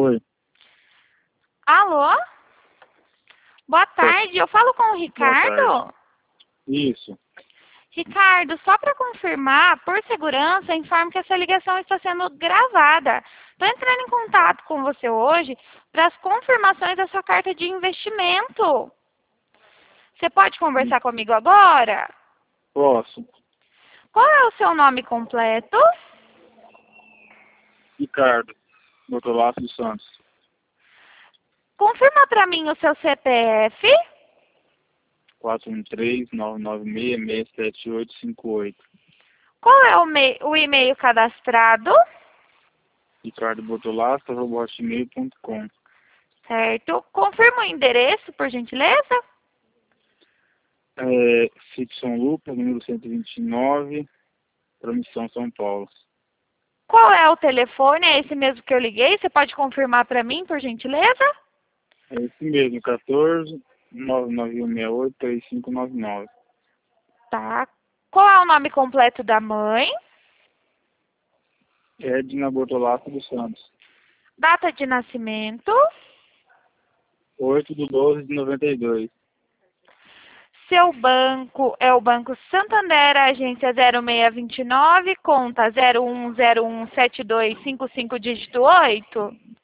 Oi, Alô? Boa oi, tarde, eu falo com o boa tarde. Ricardo? Isso, Ricardo, só para confirmar, por segurança, informo que essa ligação está sendo gravada. Estou entrando em contato com você hoje para as confirmações da sua carta de investimento. Você pode conversar comigo agora? posso. Qual é o seu nome completo? Ricardo, Bortolasso dos Santos. Confirma para mim o seu CPF. 413-996-67858. Qual é o e-mail cadastrado? ricardobortolasso@hotmail.com. Certo. Confirma o endereço, por gentileza. Ficção Lucas, número 129, Promissão São Paulo. Qual é o telefone? É esse mesmo que eu liguei? Você pode confirmar para mim, por gentileza? É esse mesmo, 14-99168-3599. Tá. Qual é o nome completo da mãe? Edna Bortolasso dos Santos. Data de nascimento? 8/12/92. Seu banco é o Banco Santander, agência 0629, conta 01017255, dígito 8?